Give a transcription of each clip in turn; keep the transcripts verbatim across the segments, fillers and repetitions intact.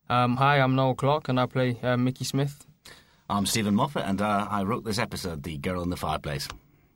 Um, hi, I'm Noel Clark, and I play uh, Mickey Smith. I'm Stephen Moffat, and uh, I wrote this episode, The Girl in the Fireplace.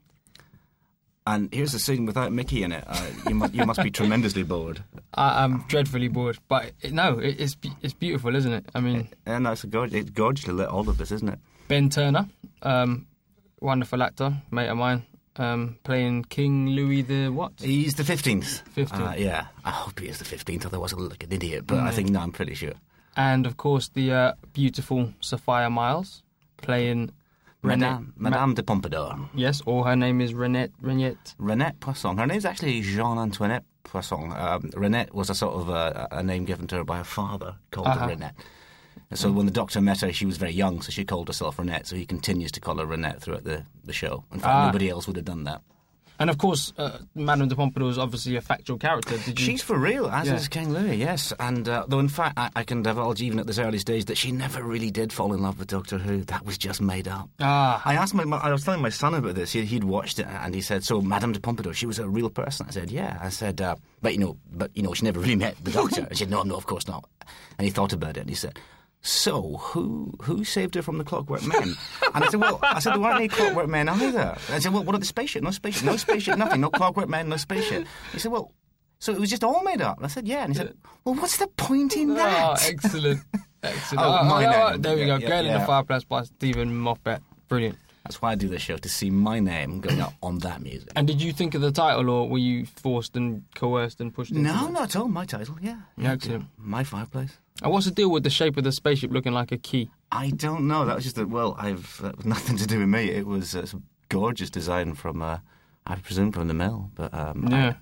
And here's the scene without Mickey in it. Uh, you, must, you must be tremendously bored. I, I'm dreadfully bored, but it, no, it, it's it's beautiful, isn't it? I mean, and no, it's, gorgeous, it's gorgeously lit, all of this, isn't it? Ben Turner, um, wonderful actor, mate of mine, um, playing King Louis the what? He's the fifteenth. Fifteenth. Uh, yeah, I hope he is the fifteenth. Otherwise, I look like an idiot. But mm. I think no, I'm pretty sure. And of course, the uh, beautiful Sophia Myles playing Madame, Renette, Madame de Pompadour. Yes, or her name is Renette. Renette. Renette Poisson. Her name's actually Jean Antoinette Poisson. Um, Renette was a sort of a, a name given to her by her father called Uh-huh. her Renette. So mm. when the Doctor met her, she was very young, so she called herself Renette. So he continues to call her Renette throughout the, the show. In fact, ah. nobody else would have done that. And of course, uh, Madame de Pompadour is obviously a factual character. Did you... She's for real, as yeah. is King Louis, yes. And uh, though, in fact, I, I can divulge even at this early stage that she never really did fall in love with Doctor Who. That was just made up. Ah. I asked my, my I was telling my son about this. He, he'd watched it, and he said, "So Madame de Pompadour, she was a real person?" I said, "Yeah." I said, uh, "But you know, but you know, she never really met the Doctor." I said, "No, no, of course not." And he thought about it, and he said, "So, who who saved her from the Clockwork Men?" And I said, well, I said, there weren't any Clockwork Men either. I said, well, what are the spaceship? No spaceship, no spaceship, nothing, no Clockwork Men, no spaceship. He said, well, so it was just all made up. And I said, yeah. And he said, well, what's the point in that? Oh, excellent. Excellent. Oh, oh, my oh, name. oh, there we Yeah, go. yeah, Girl yeah. in the Fireplace by Stephen Moffat. Brilliant. That's why I do this show, to see my name going up on that music. And did you think of the title, or were you forced and coerced and pushed into No, it? not at all. My title, yeah. Yeah, excellent. My Fireplace. And what's the deal with the shape of the spaceship looking like a key? I don't know. That was just a, well, I've that was nothing to do with me. It was uh, some gorgeous design from, uh, I presume, from the mill. But um, Yeah.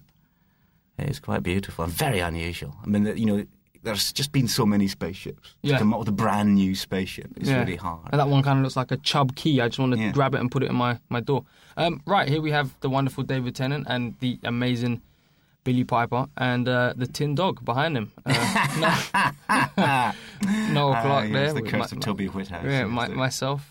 I, it's quite beautiful and very unusual. I mean, you know, there's just been so many spaceships. Yeah. To come up with a brand new spaceship is Yeah. really hard. And that one kind of looks like a Chubb key. I just want to Yeah. grab it and put it in my, my door. Um, right, here we have the wonderful David Tennant and the amazing Billy Piper and uh, the tin dog behind him. Uh, no, Noel Clark uh, yes, there. the with curse my- of Toby Whithouse. Yeah, yes, my, the- myself.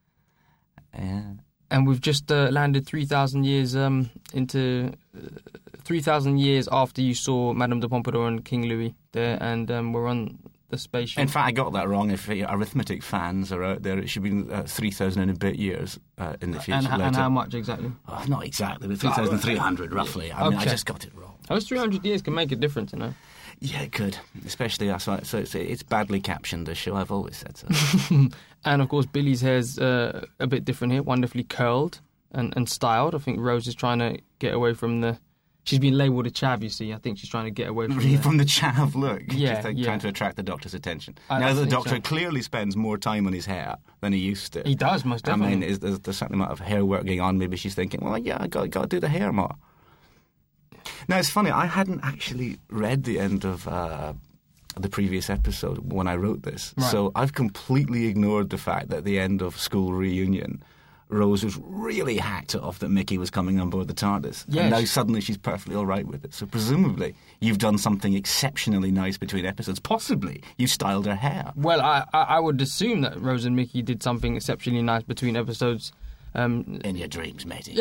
Yeah. And we've just uh, landed three thousand years um, into... Uh, three thousand years after you saw Madame de Pompadour and King Louis there, and um, we're on the spaceship. In fact, I got that wrong. If uh, arithmetic fans are out there, it should be uh, three thousand and a bit years uh, in the future. and, later. and how much exactly? Oh, not exactly, but three thousand three hundred roughly. I mean, I Okay. just got it wrong. Those three hundred years can make a difference, you know. Yeah, it could. Especially, uh, so, so it's, it's badly captioned, this show. I've always said so. And of course, Billy's hair's uh, a bit different here, wonderfully curled and, and styled. I think Rose is trying to get away from the... She's been labelled a chav, you see. I think she's trying to get away from Really, the... from the chav look. Yeah, Just like yeah. trying to attract the Doctor's attention. I- now, I the think Doctor so. clearly spends more time on his hair than he used to. He does, most I definitely. mean, is, there's, there's certain amount of hair work going on. Maybe she's thinking, well, yeah, i got, got to do the hair more. Now, it's funny, I hadn't actually read the end of uh, the previous episode when I wrote this. Right. So I've completely ignored the fact that at the end of School Reunion, Rose was really hacked off that Mickey was coming on board the TARDIS. Yes. And now suddenly she's perfectly all right with it. So presumably you've done something exceptionally nice between episodes. Possibly you styled her hair. Well, I, I I would assume that Rose and Mickey did something exceptionally nice between episodes. Um, In your dreams, matey.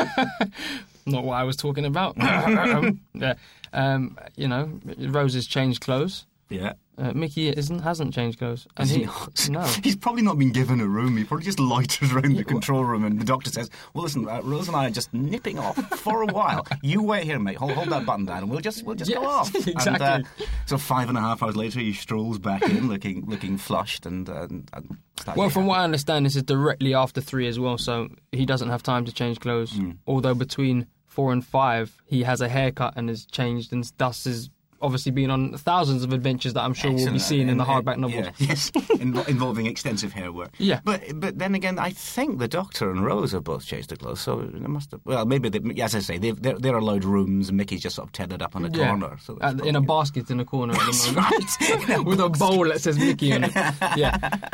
not what I was talking about. um, yeah. um, you know, Rose has changed clothes. Yeah. Uh, Mickey isn't, hasn't changed clothes. And Has he he, not? no. He's probably not been given a room. He probably just loiters around the control room, and the Doctor says, "Well, listen, uh, Rose and I are just nipping off for a while. You wait here, mate. Hold, hold that button down, and we'll just we'll just go Yes, off." exactly. And, uh, so five and a half hours later, he strolls back in, looking looking flushed, and, and, and Well, from what I understand, this is directly after three as well, so he doesn't have time to change clothes. Mm. Although between four and five, he has a haircut and has changed, and thus is obviously been on thousands of adventures that I'm sure we'll be Excellent. seeing in the And, hardback uh, novels. yeah, yes, Invo- involving extensive hair work. Yeah. but but then again, I think the Doctor and Rose have both changed their clothes, so they must have. Well, maybe they, as I say, they've, they're they're allowed rooms, and Mickey's just sort of tethered up on a Yeah. corner, so that's At- in a probably- basket in a corner at That's the moment. right. In a With a bowl that says Mickey on it. Yeah.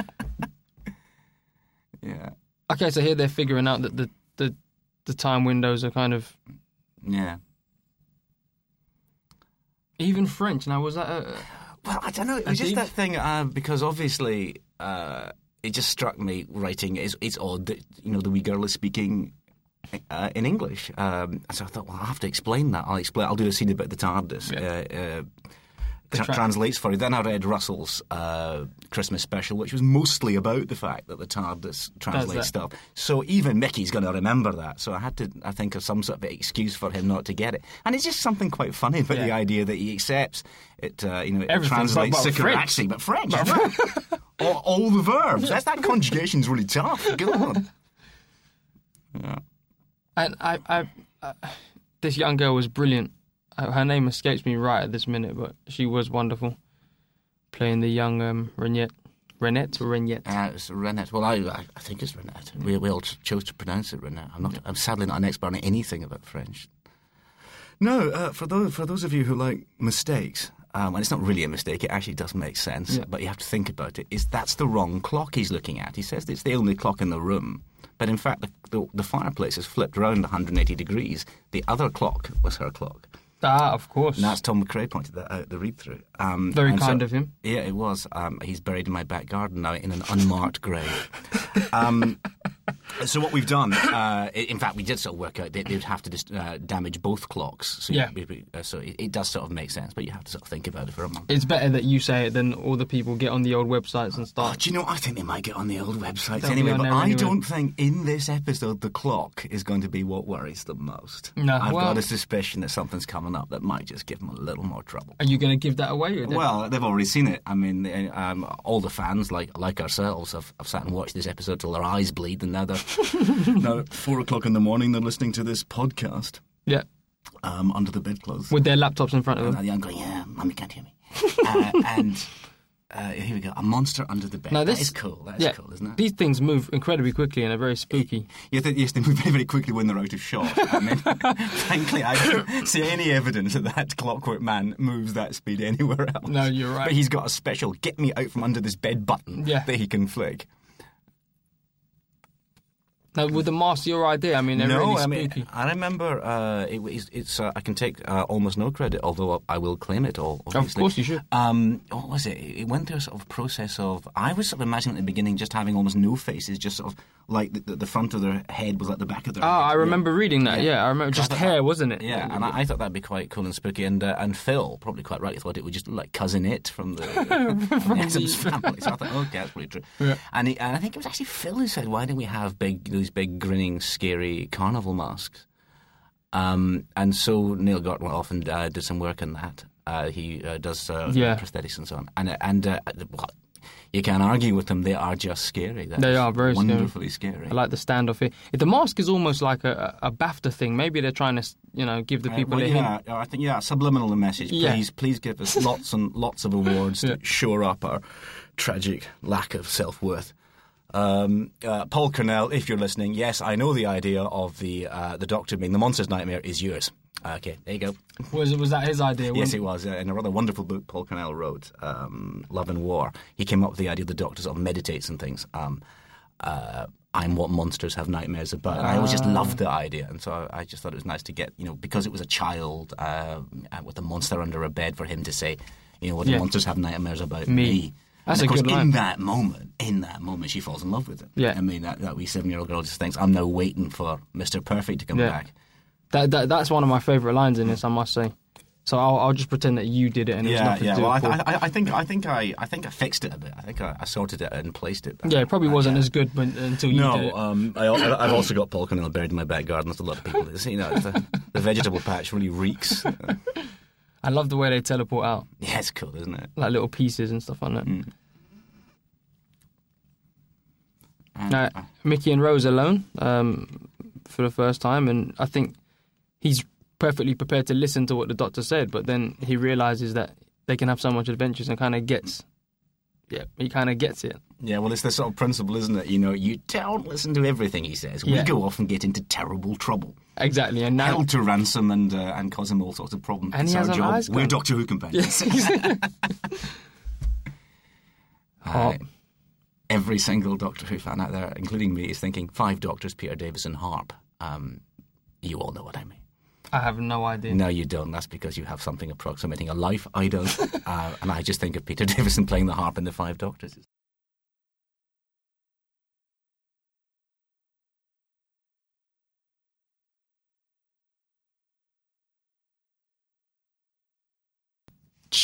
Yeah, Okay, so here they're figuring out that the, the, the time windows are kind of... yeah. Even French. Now, was that a... Well, I don't know. It I was just think- that thing uh, because obviously uh, it just struck me writing. It's, it's odd that you know the wee girl is speaking uh, in English. Um, so I thought, well, I have to explain that. I'll explain. I'll do a scene about the TARDIS. Yeah. Uh, uh, tra- tra- translates for you. Then I read Russell's uh, Christmas special, which was mostly about the fact that the TARDIS translates stuff. So even Mickey's going to remember that. So I had to, I think, of some sort of excuse for him not to get it. And it's just something quite funny about Yeah. the idea that he accepts it. Uh, you know, it Everything, translates but- but French. Sikarachi, but French. all, all the verbs. That's, that conjugation's really tough. Go on. Yeah. And I, I, uh, this young girl was brilliant. Uh, her name escapes me right at this minute, but she was wonderful. Playing the young um, Renette. Renette or Renette? Uh, it's Renette. Well, I, I I think it's Renette. We, we all ch- chose to pronounce it Renette. I'm not. I'm sadly not an expert on anything about French. No, uh, for those for those of you who like mistakes, um, and it's not really a mistake. It actually does make sense, Yeah. but you have to think about it. Is that's the wrong clock he's looking at? He says it's the only clock in the room, but in fact the the, the fireplace is flipped around one hundred eighty degrees. The other clock was her clock. Ah, of course. And that's Tom McRae pointed that out, the read-through. Um, Very and kind so- of him. Yeah, it was. Um, he's buried in my back garden now in an unmarked grave. Um, so what we've done, uh, i- in fact, we did sort of work out they, they'd have to just, uh, damage both clocks. So Yeah. you- we- uh, so it, it does sort of make sense, but you have to sort of think about it for a month. It's better that you say it than all the people get on the old websites and Oh, start. do you know, I think they might get on the old websites They'll be anyway, on but there I anyway. don't think in this episode the clock is going to be what worries them most. No, I've well- got a suspicion that something's coming up that might just give them a little more trouble. Are you going to give that away? Or Well, they've already seen it. I mean, they- um, all the fans, like like ourselves, have, have sat and watched this episode till their eyes bleed, and now they're now at four o'clock in the morning. They're listening to this podcast yeah, um, under the bedclothes. with their laptops in front of And them. I'm going, yeah, mummy can't hear me. uh, and uh, here we go, a monster under the bed. Now that this is cool. That's yeah, cool, isn't it? These things move incredibly quickly and are very spooky. You think, yes, they move very, very quickly when they're out of shot. I mean, frankly, I don't see any evidence that that Clockwork Man moves that speed anywhere else. No, you're right. But he's got a special get me out from under this bed button Yeah. that he can flick. Now, with the mask, your idea, I mean, they're no, really I mean, spooky. I remember uh, it, it's, it's uh, I can take uh, almost no credit, although I will claim it all. Obviously. Of course you should. Um, what was it? It went through a sort of process of. I was sort of imagining at the beginning just having almost no faces, just sort of like the, the, the front of their head was like the back of their Oh, head. I remember reading that. Yeah. Yeah, I remember So I just thought hair, that- wasn't it? Yeah, and I, I thought that'd be quite cool and spooky. And uh, and Phil, probably quite rightly, thought it would just look like Cousin It from the, from the Addams Family. So I thought, okay, that's pretty true. Yeah. And, he, and I think it was actually Phil who said, why don't we have big those big grinning, scary carnival masks? Um, and so Neil Gott went off and uh, did some work on that. Uh, he uh, does uh, Yeah. prosthetics and so on. And, uh, and uh, well, you can't argue with them. They are just scary. That They is are very scary. wonderfully scary. I like the standoff here. The mask is almost like a, a BAFTA thing. Maybe they're trying to, you know, give the Uh, people well, a yeah, hint. I think yeah, subliminal message. Yeah. Please, please give us lots and lots of awards Yeah. to shore up our tragic lack of self worth. Um, uh, Paul Cornell, if you're listening, yes, I know the idea of the uh, the Doctor being the monster's nightmare is yours. Okay, there you go. Was, was that his idea? Yes, When- it was. Uh, in a rather wonderful book Paul Cornell wrote, um, Love and War, he came up with the idea the Doctor sort of meditates and things. Um, uh, I'm what monsters have nightmares about. And I always just loved the idea, and so I, I just thought it was nice to get, you know, because it was a child uh, with a monster under a bed, for him to say, you know, what do Yeah. monsters have nightmares about Me. me. That's and a of course, good line. in that moment, in that moment, she falls in love with him. Yeah. I mean, that, that wee seven-year-old girl just thinks, I'm now waiting for Mister Perfect to come Yeah. back. That, that that's one of my favourite lines in this, I must say. So I'll, I'll just pretend that you did it and it was Yeah, nothing yeah. to do Well, I, with Paul. I, I think I think I, I think I fixed it a bit. I think I, I sorted it and placed it. Yeah, it probably Uh, wasn't yeah. as good when, until you did No, it. um, I, al- I've also got Paul Cornell buried in my back garden. There's a lot of people that you know the, the vegetable patch really reeks. Uh, I love the way they teleport out, yeah, it's cool, isn't it? like little pieces and stuff like that. Mm. And, Now, uh, Mickey and Rose alone um, for the first time, and I think he's perfectly prepared to listen to what the Doctor said, but then he realises that they can have so much adventures and kind of gets, yeah, he kind of gets it. yeah, well, it's the sort of principle, isn't it? You know, you don't listen to everything he says. We Yeah. go off and get into terrible trouble, Exactly, and now held to ransom, and uh, and cause him all sorts of problems. And it's he our has an job. eyes We're gun. Doctor Who companions. Hot. Uh, every single Doctor Who fan out there, including me, is thinking five Doctors, Peter Davison, Harp. Um, you all know what I mean. I have no idea. No, you don't. That's because you have something approximating a life. I don't. uh, and I just think of Peter Davison playing the harp in the Five Doctors.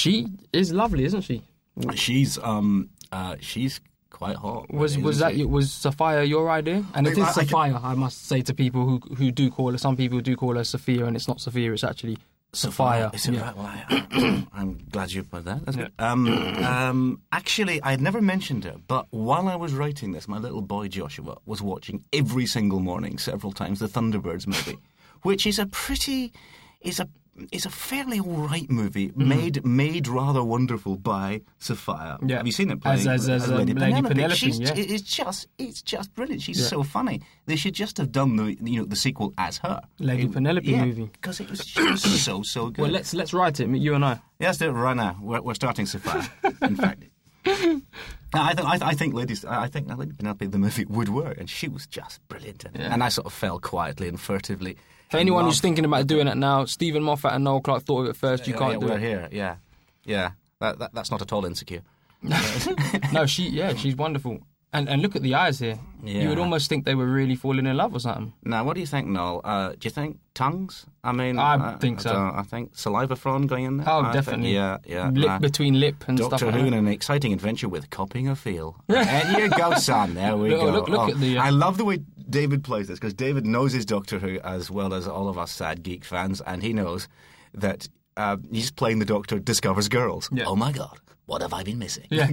She is lovely, isn't she? She's um uh she's quite hot. Was really, was isn't that she? was Sophia your idea? And it I- is I- I can- Sophia, I must say to people who who do call her. Some people do call her Sophia, and it's not Sophia. It's actually Sophia. Is it Yeah. right? Well, I, I'm glad you put that. That's Yeah. good. Um, um, actually, I had never mentioned her, but while I was writing this, my little boy Joshua was watching every single morning, several times, the Thunderbirds movie, which is a pretty, is a is a fairly all right movie, Mm-hmm. made made rather wonderful by Sophia. Yeah. Have you seen it? As- playing- as- as, um, Lady Lady Penelope? Penelope, She's, yeah. It's just it's just brilliant. She's Yeah. so funny. They should just have done the you know the sequel as her. Lady It- Penelope yeah, movie. because it was she was so so good. Well, let's let's write it. You and I. Yeah, let's do it right now. We're, we're starting Sophia. In fact, No, I think I, th- I think ladies, I think Lady Penelope the movie would work, and she was just brilliant. in it. Yeah. And I sort of fell quietly and furtively. For anyone in who's love. thinking about doing it now, Stephen Moffat and Noel Clarke thought of it first. You Yeah, can't yeah, do we're it. here. Yeah, yeah. That, that that's not at all insecure. No, she yeah, she's wonderful. And and look at the eyes here. Yeah. You would almost think they were really falling in love or something. Now, what do you think, Noel? Uh, do you think tongues? I mean, I uh, think so. don't- I think saliva frond going in there. Oh, I think- definitely. yeah, yeah. Lip nah. between lip and Doctor stuff Who like in that. an exciting adventure with copying a feel. And you go, son. There we Look- go. look- look Oh, at the, uh, I love the way David plays this, because David knows his Doctor Who as well as all of us sad geek fans, and he knows that uh, he's playing the Doctor discovers girls. Yeah. Oh my God, what have I been missing? Yeah.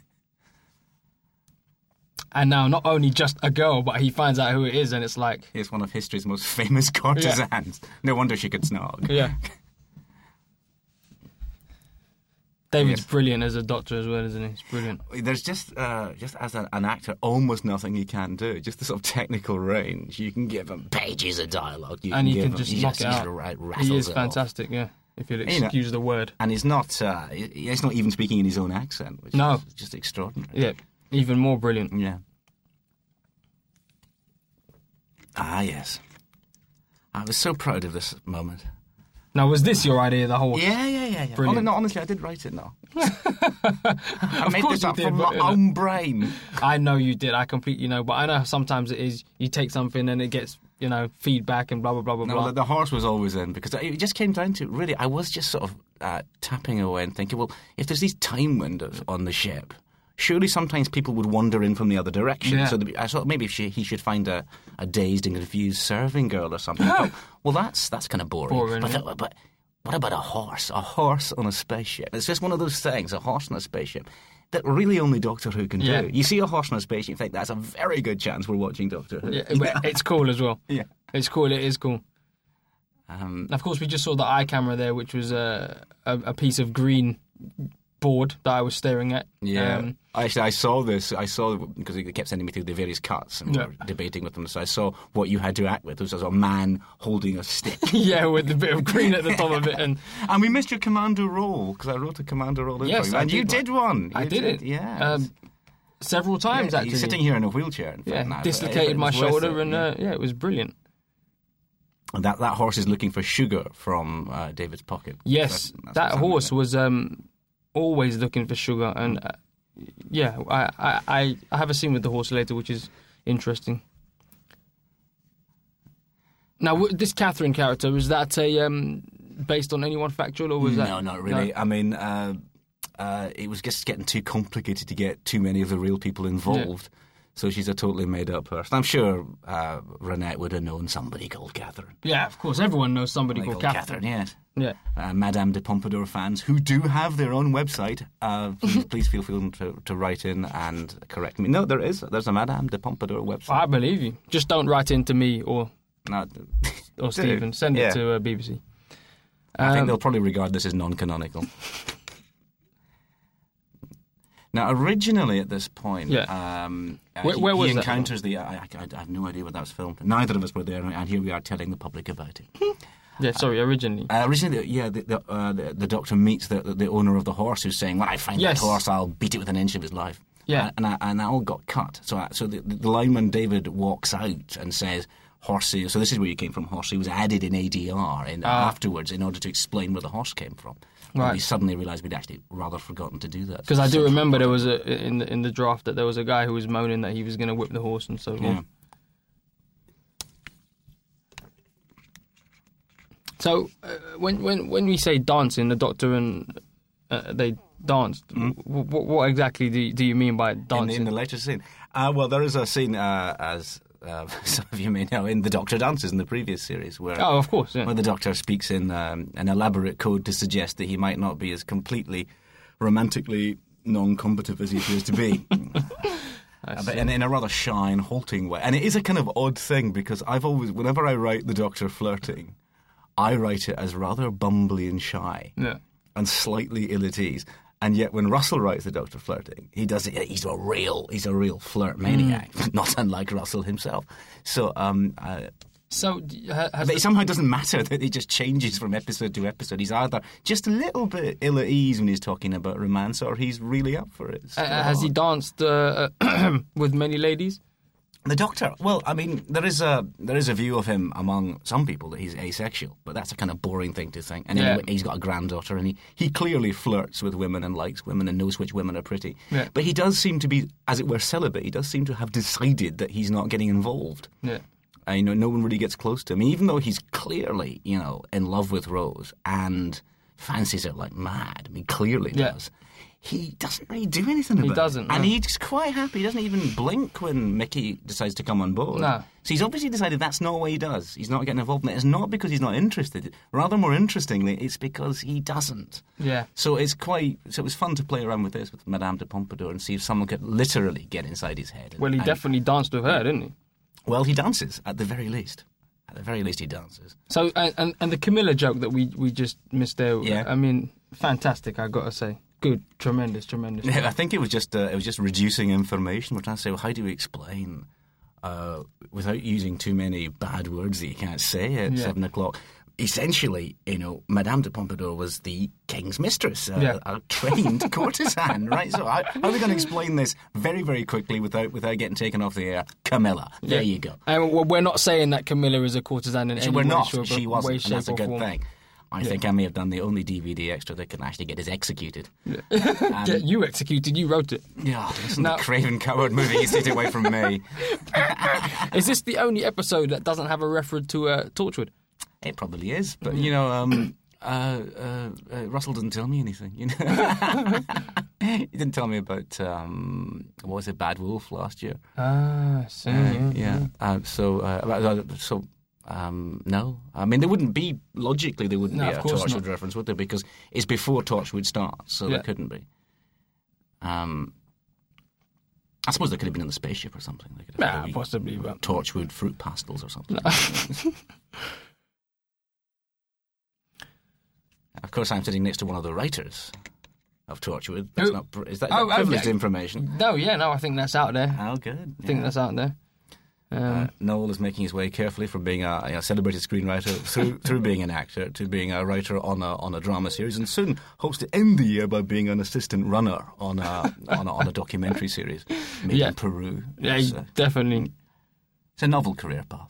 And now not only just a girl, but he finds out who it is, and it's like, He's one of history's most famous courtesans. No wonder she could snog. yeah. David's Yes. brilliant as a doctor as well, isn't he? He's brilliant. There's just, uh, just as an, an actor, almost nothing he can do. Just the sort of technical range. You can give him pages of dialogue. You And can he give can him, just he knock just, it he out. just ra- He rattles is it off. fantastic, yeah. If you'll You know- excuse the word. And he's not, uh, he- he's not even speaking in his own accent, which No. is just extraordinary. Yeah, even more brilliant. Yeah. Ah, yes. I was so proud of this moment. Now, was this your idea, the whole... Yeah, yeah, yeah. yeah. Brilliant. Hon- no, honestly, I did write it, no. I made course this you up did, from but- my own brain. I know you did. I completely know. But I know sometimes it is, you take something and it gets, you know, feedback and blah, blah, blah, blah, No, blah. the, the horse was always in, because it just came down to, really, I was just sort of uh, tapping away and thinking, well, if there's these time windows on the ship, surely sometimes people would wander in from the other direction. Yeah. So the, I thought maybe she, he should find a, a dazed and confused serving girl or something. But, well, that's that's kind of boring. Boring, but, yeah. th- but what about a horse? A horse on a spaceship. It's just one of those things, a horse on a spaceship, that really only Doctor Who can Yeah. do. You see a horse on a spaceship, you think that's a very good chance we're watching Doctor Who. Yeah, but it's cool as well. Yeah. It's cool. It is cool. Um, Of course, we just saw the eye camera there, which was a, a, a piece of green board that I was staring at. Yeah, Um, actually, I saw this. I saw because he kept sending me through the various cuts, and Yeah. we were debating with them. So I saw what you had to act with. It was a man holding a stick, yeah, with a bit of green at the top of it. And and we missed your commando role because I wrote a commando role. In Yes, for you. I and you did did one. I You did it. Yeah. Um, several times, Yeah, actually. He's sitting here in a wheelchair. In fact, yeah, now, but dislocated it my was worth shoulder, it, and yeah. uh, yeah, it was brilliant. And that that horse is looking for sugar from uh, David's pocket. Yes, That's- that's that what's horse happening was um, always looking for sugar, and uh, yeah, I, I, I, I have a scene with the horse later, which is interesting. Now, w- this Catherine character, was that a um, based on anyone factual, or was there. that No, not really. I mean, uh, uh, it was just getting too complicated to get too many of the real people involved. So she's a totally made-up person. I'm sure uh, Renette would have known somebody called Catherine. Yeah, of course, everyone knows somebody Somebody called Catherine. yes. Yeah, Uh, Madame de Pompadour fans who do have their own website, uh, please, please feel free to, to write in and correct me. No, there is. There's a Madame de Pompadour website. I believe you. Just don't write in to me or No, or Stephen. Send Yeah. it to uh, B B C. I think Um, they'll probably regard this as non-canonical. Now, originally at this point, Yeah. um, uh, Where- he, where was he that encounters the. I, I, I have no idea where that was filmed. Neither of us were there, and here we are telling the public about it. Yeah, sorry, originally. Uh, originally, yeah, the the, uh, the the Doctor meets the, the the owner of the horse, who's saying, "When I find Yes. that horse, I'll beat it with an inch of his life." Yeah. Uh, and I, and that all got cut. So I, so the, the lineman David walks out and says, "Horsey." So this is where you came from. Horsey was added in A D R in, Ah. afterwards in order to explain where the horse came from. And Right. we suddenly realised we'd actually rather forgotten to do that. Because I do So- remember there was a in the, in the draft that there was a guy who was moaning that he was going to whip the horse and so forth. Yeah. So uh, when when when we say dancing, the Doctor and uh, they danced. Mm. W- w- what exactly do you, do you mean by dancing? In the, in the later scene? Uh, well, there is a scene, uh, as uh, some of you may know, in The Doctor Dances in the previous series, where, oh, of course, yeah. where the Doctor speaks in um, an elaborate code to suggest that he might not be as completely romantically non-combative as he appears to be. Uh, but in, in a rather shy and halting way. And it is a kind of odd thing, because I've always, whenever I write the Doctor flirting, I write it as rather bumbly and shy yeah. and slightly ill at ease. And yet when Russell writes the Doctor flirting, he does it, he's a real, he's a real flirt maniac, mm. not unlike Russell himself. So, um... Uh, So, uh, but it somehow doesn't matter that it just changes from episode to episode. He's either just a little bit ill at ease when he's talking about romance, or he's really up for it. Uh, has he danced uh, with many ladies? The Doctor? Well, I mean, there is a there is a view of him among some people that he's asexual, but that's a kind of boring thing to think. And anyway, yeah. he's got a granddaughter, and he, he clearly flirts with women and likes women and knows which women are pretty. Yeah. But he does seem to be, as it were, celibate. He does seem to have decided that he's not getting involved. Yeah. Uh, you know, no one really gets close to him. Even though he's clearly, you know, in love with Rose and fancies her like mad. I mean, clearly yeah. does. He doesn't really do anything about he it. Doesn't, and no. he's quite happy. He doesn't even blink when Mickey decides to come on board. No. So he's obviously decided that's not what he does. He's not getting involved in it. It's not because he's not interested. Rather more interestingly, it's because he doesn't. Yeah. So it's quite... So it was fun to play around with this with Madame de Pompadour and see if someone could literally get inside his head. And, well, he and, definitely danced with her, didn't he? Well, he dances, at the very least. At the very least, he dances. So, and, and, and the Camilla joke that we, we just missed there, yeah. I mean, fantastic, I got to say. Good, tremendous, tremendous. Yeah, I think it was just uh, it was just reducing information. We're trying to say, well, how do we explain uh, without using too many bad words that you can't say at yeah. seven o'clock? Essentially, you know, Madame de Pompadour was the king's mistress, uh, yeah. a trained courtesan, right? So how, how are we going to explain this very, very quickly without without getting taken off the air? Camilla, there yeah. you go. And we're not saying that Camilla is a courtesan in so any we're way, not. shape, She wasn't, way, and shape, that's a or good form. thing. I yeah. think I may have done the only D V D extra that can actually get us executed. Yeah. Um, Get you executed, you wrote it. Yeah, listen, now, the Craven Coward movie, you stayed away from me. Is this the only episode that doesn't have a reference to uh, Torchwood? It probably is, but, you know, um, uh, uh, uh, Russell didn't tell me anything, you know. He didn't tell me about, um, what was it, Bad Wolf last year. Ah, so, uh, yeah. yeah. Uh, so, uh, so... Um, no, I mean there wouldn't be logically there wouldn't no, be a Torchwood not. reference, would there? Because it's before Torchwood starts, so yeah. there couldn't be. Um, I suppose they could have been in the spaceship or something. They could have nah, possibly, but Torchwood fruit pastels or something. No. Of course, I'm sitting next to one of the writers of Torchwood. That's Who? not, is that, oh, that privileged okay. information? No, yeah, no, I think that's out there. Oh, good. I think yeah. that's out there. Um, uh, Noel is making his way carefully from being a, a celebrated screenwriter through through being an actor to being a writer on a on a drama series, and soon hopes to end the year by being an assistant runner on a on a, on a documentary series made yeah. in Peru. Yeah, it's, uh, definitely. It's a novel career path.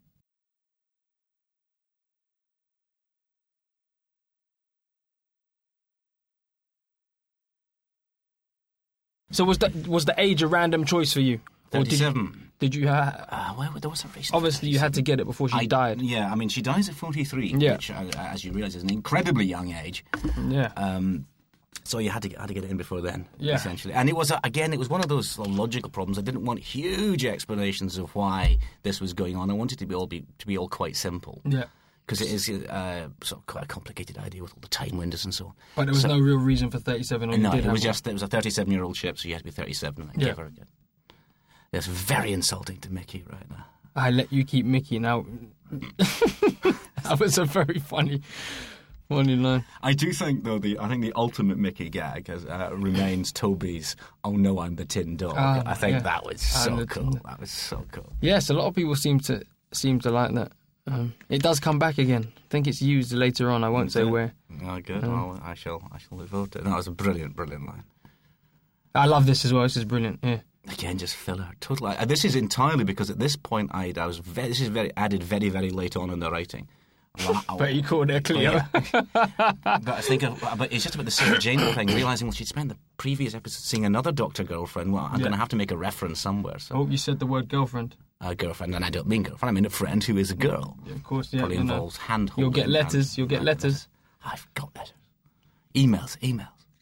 So was that was the age a random choice for you? Thirty-seven. Did you? Uh, uh, well, there was a reason. Obviously, you had to get it before she I, died. Yeah, I mean, she dies at forty-three, yeah. which, uh, as you realise, is an incredibly young age. Yeah. Um, so you had to had to get it in before then, yeah. essentially. And it was, uh, again, it was one of those logical problems. I didn't want huge explanations of why this was going on. I wanted it to be all be to be all quite simple. Yeah. Because it is uh, sort of quite a complicated idea with all the time windows and so on. But there was so, no real reason for thirty-seven. Or no, you did it was have just it was a thirty-seven-year-old ship, so you had to be thirty-seven and yeah. give her again. That's very insulting to Mickey right now. I let you keep Mickey now. That was a very funny, funny line. I do think, though, the I think the ultimate Mickey gag has, uh, remains Toby's "Oh no, I'm the Tin Dog." Oh, I think yeah. that was so the, cool. That was so cool. Yes, a lot of people seem to seem to like that. Um, it does come back again. I think it's used later on. I won't say where. Oh, good. Um, well, I shall. I shall look forward to it. That was a brilliant, brilliant line. I love this as well. This is brilliant. Yeah. Again, just filler. Totally. Uh, this is entirely because at this point I I was very, this is very added very very late on in the writing. But you called her Cleo. Oh, yeah. But I think, of, but it's just about the Sarah Jane thing. Realizing, well, she'd spent the previous episode seeing another Doctor girlfriend. Well, I'm yeah. going to have to make a reference somewhere. So. Oh, you said the word girlfriend. A girlfriend, and I don't mean girlfriend. I mean a friend who is a girl. Yeah, of course, yeah. Probably you involves know. hand holding. You'll get letters. You'll get letters. I've got letters. Emails. Emails.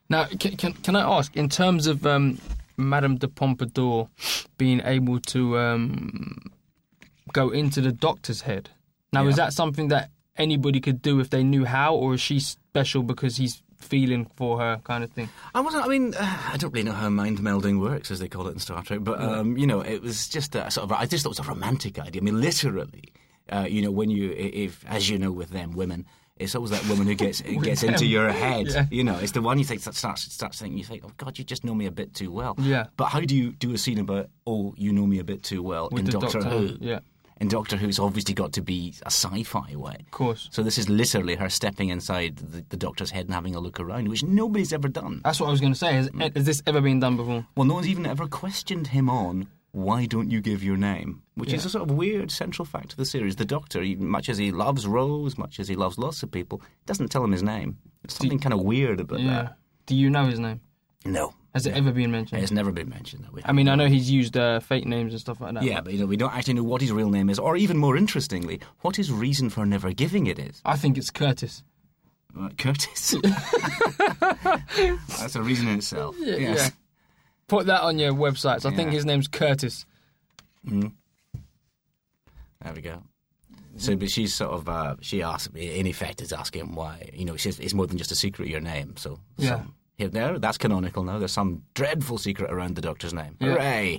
Now, can, can can I ask, in terms of um, Madame de Pompadour being able to um, go into the doctor's head, now Yeah. is that something that anybody could do if they knew how, or is she special because he's feeling for her kind of thing? I wasn't. I mean, uh, I don't really know how mind melding works, as they call it in Star Trek. But um, you know, it was just a sort of. I just thought it was a romantic idea. I mean, literally, uh, you know, when you, if as you know, with them women, it's always that woman who gets gets them. into your head. Yeah. You know, it's the one you think that starts starts thinking. You think, oh God, you just know me a bit too well. Yeah. But how do you do a scene about, oh, you know me a bit too well With in the Doctor, Doctor, Who? yeah. In Doctor Who's obviously got to be a sci-fi way. Of course. So this is literally her stepping inside the, the Doctor's head and having a look around, which nobody's ever done. That's what I was going to say. Has, has this ever been done before? Well, no one's even ever questioned him on, why don't you give your name? Which Yeah. is a sort of weird central fact of the series. The Doctor, even much as he loves Rose, much as he loves lots of people, doesn't tell him his name. There's something kind of weird about Yeah. that. Do you know his name? No. Has it ever been mentioned? It's never been mentioned. That we I mean, I know he's used uh, fake names and stuff like that. Yeah, but you know, we don't actually know what his real name is, or even more interestingly, what his reason for never giving it is. I think it's Curtis. Uh, Curtis. That's a reason in itself. Yeah, Yes. yeah. Put that on your websites. I think Yeah. his name's Curtis. There we go. So, but she's sort of, uh, she asks, in effect, is asking why, you know, she's, it's more than just a secret, your name. So, Yeah. some, here, there, that's canonical now. There's some dreadful secret around the Doctor's name. Yeah. Hooray!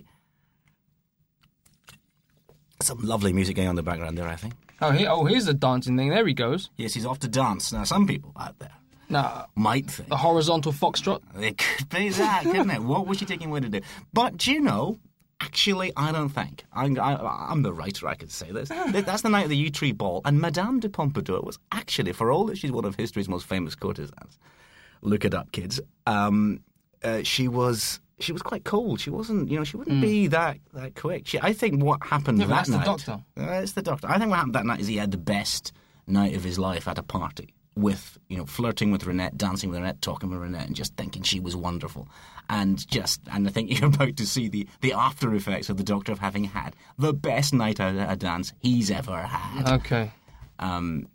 Some lovely music going on in the background there, I think. Oh, here, oh, here's the dancing thing. There he goes. Yes, he's off to dance. Now, some people out there Now, might think the horizontal foxtrot. it could be that, couldn't it? What was she taking away to do? But, do you know, actually, I don't think. I'm, I, I'm the writer, I could say this. That's the night of the Yew Tree Ball, and Madame de Pompadour was actually, for all that she's one of history's most famous courtesans, look it up, kids, um, uh, she was... She was quite cold. She wasn't, you know, she wouldn't be that, that quick. She, I think what happened Yeah, but that that's the night... Doctor. Uh, it's the Doctor. I think what happened that night is he had the best night of his life at a party with, you know, flirting with Renette, dancing with Renette, talking with Renette, and just thinking she was wonderful. And just, and I think you're about to see the, the after effects of the Doctor of having had the best night out at a dance he's ever had. Okay. Um,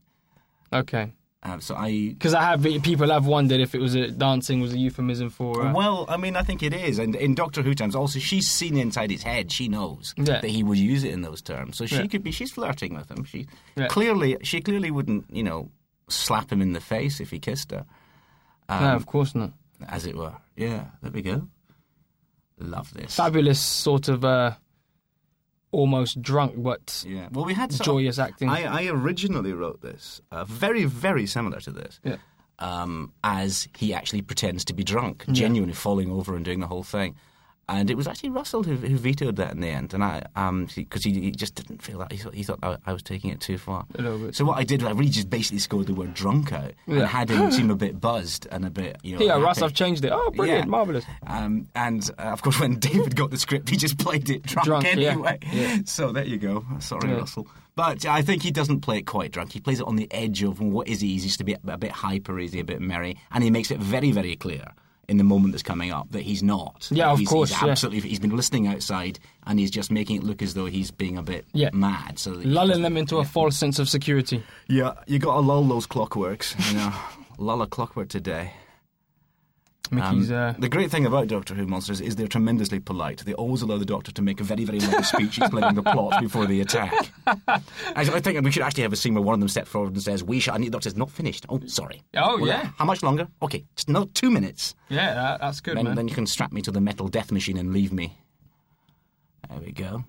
Okay. uh, so I... Because I have people have wondered if it was a dancing was a euphemism for. Uh, Well, I mean, I think it is. And in Doctor Who terms, also, she's seen inside his head. She knows Yeah. that he would use it in those terms. So she Yeah. could be, she's flirting with him. She Yeah. clearly, she clearly wouldn't, you know, slap him in the face if he kissed her, um, no, of course not. as it were. Yeah, there we go. Love this. Fabulous sort of uh, almost drunk but Yeah. Well, we had sort of- joyous acting. I, I originally wrote this, uh, very, very similar to this. Yeah. Um, as he actually pretends to be drunk, genuinely falling over and doing the whole thing. And it was actually Russell who, who vetoed that in the end, and I, um, because he, he just didn't feel that he thought, he thought I, I was taking it too far. A little bit. So what I did, I really just basically scored the word drunk out Yeah. and had him seem a bit buzzed and a bit, you know. Yeah, happy. Russ, I've changed it. Oh, brilliant, Yeah. marvellous. Um, and uh, of course, when David got the script, he just played it drunk, Drunk, yeah. anyway. Yeah. So there you go. Sorry, Yeah. Russell. But I think he doesn't play it quite drunk. He plays it on the edge of what is he? He's used to be a, a bit hyper, is he a bit merry? And he makes it very, very clear in the moment that's coming up that he's not. Yeah, of he's, course, He's yeah. absolutely. He's been listening outside, and he's just making it look as though he's being a bit Yeah. mad. So that he Lulling doesn't- them into a false sense of security. Yeah, you got to lull those clockworks. You know, lull a clockwork today. Mickey's. Um, uh, the great thing about Doctor Who monsters is they're tremendously polite. They always allow the Doctor to make a very, very long speech explaining the plot before they attack. Actually, I think we should actually have a scene where one of them steps forward and says, "We shall." And the Doctor says, "Not finished." Oh, sorry. Oh, Well, yeah. How much longer? Okay, just another two minutes. yeah, that, that's good, Then, man. then you can strap me to the metal death machine and leave me. There we go.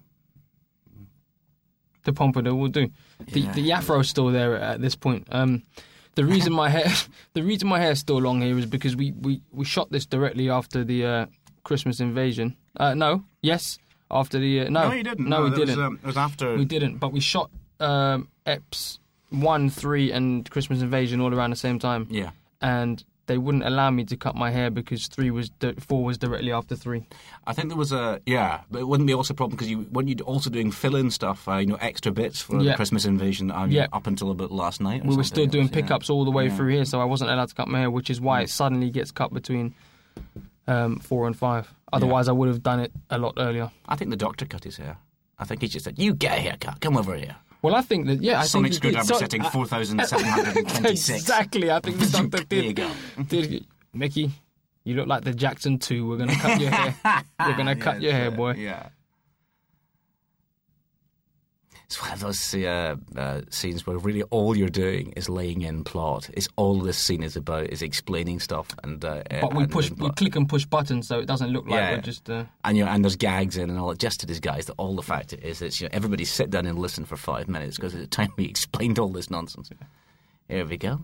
The pompadour will do. The Yeah. the afro's still there at this point. Um, the reason my hair, the reason my hair's still long here is because we, we, we shot this directly after the uh, Christmas invasion. Uh, no, yes, after the uh, no, No, you didn't. No, we that didn't. Was, um, it was after. We didn't. But we shot um, Eps one, three, and Christmas invasion all around the same time. Yeah. And they wouldn't allow me to cut my hair because three was di- four was directly after three. I think there was a yeah, but it wouldn't be also a problem because you weren't you also doing fill-in stuff, uh, you know, extra bits for Yeah. the Christmas invasion uh, Yeah. up until about last night. Or We were still something doing else, yeah. pickups all the way Yeah. through here, so I wasn't allowed to cut my hair, which is why it suddenly gets cut between um, four and five. Otherwise, I would have done it a lot earlier. I think the Doctor cut his hair. I think he just said, "You get a haircut. Come over here." Well, I think that yeah, I Sonic think he did. screwdriver So- setting I- four thousand seven hundred and twenty-six. Exactly, I think the Doctor did. There you go. did Mickey, you look like the Jackson two. We're going to cut your hair. We're going to cut yeah, your hair, uh, boy. Yeah. It's one of those uh, uh, scenes where really all you're doing is laying in plot. It's all this scene is about is explaining stuff, and uh, but we and, push, and, we click and push buttons, so it doesn't look like Yeah. we're just. Uh... and you and there's gags in and all that, just to disguise that all the fact is it's you know, everybody sit down and listen for five minutes because at the time we explained all this nonsense. Here we go.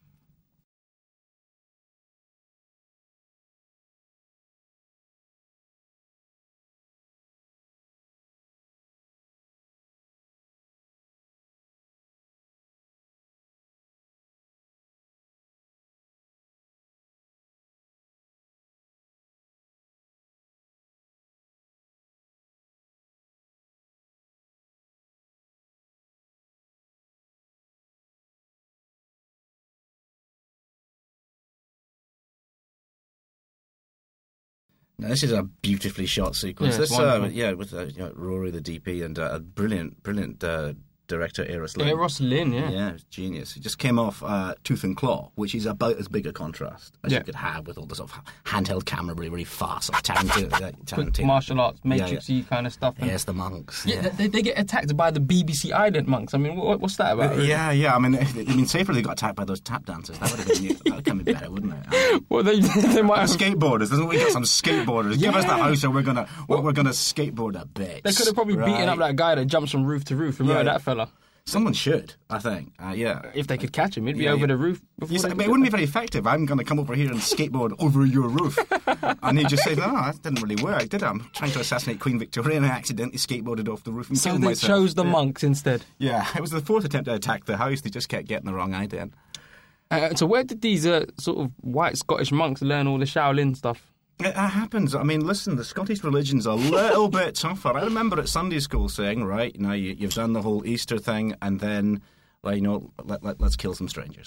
Now, this is a beautifully shot sequence. Yeah, it's this, uh, wonderful. yeah, with uh, you know, Rory, the D P, and uh, a brilliant, brilliant uh, director, Eros Lynn. Eros Lynn, yeah. Yeah, it's genius. He just came off uh, Tooth and Claw, which is about as big a contrast as Yeah. you could have with all the sort of handheld camera, really, really fast sort of Tarantino. uh, Quick Tarantino. martial arts, Yeah, yeah. Matrix-y kind of stuff. And Yes, the monks. yeah, Yeah. They, they get attacked by the B B C Island monks. I mean, what, what's that about? really? Yeah, yeah. I mean, I mean, safer they got attacked by those tap dancers. That would have been that would have been better, wouldn't it? I mean, Well, they, they might have. skateboarders. Doesn't we got some skateboarders? Give us the Yeah. house, and we're gonna we're, we're gonna skateboard a bit. They could have probably beaten up that guy that jumps from roof to roof. Remember Yeah. that fella? Someone should, I think. Uh, yeah. If they could catch him, he'd be Yeah, over yeah. the roof. Before You say, they but it could wouldn't be get very effective. I'm going to come over here and skateboard over your roof. And he just said, no, that didn't really work, did it? I'm trying to assassinate Queen Victoria and I accidentally skateboarded off the roof and there. So killed they myself. chose the yeah. monks instead. Yeah, it was the fourth attempt to attack the house. They just kept getting the wrong idea in. Uh, so where did these uh, sort of white Scottish monks learn all the Shaolin stuff? It happens. I mean, listen, the Scottish religion's a little bit tougher. I remember at Sunday school saying, right, now you, you've done the whole Easter thing, and then, well, you know, let, let, let's kill some strangers.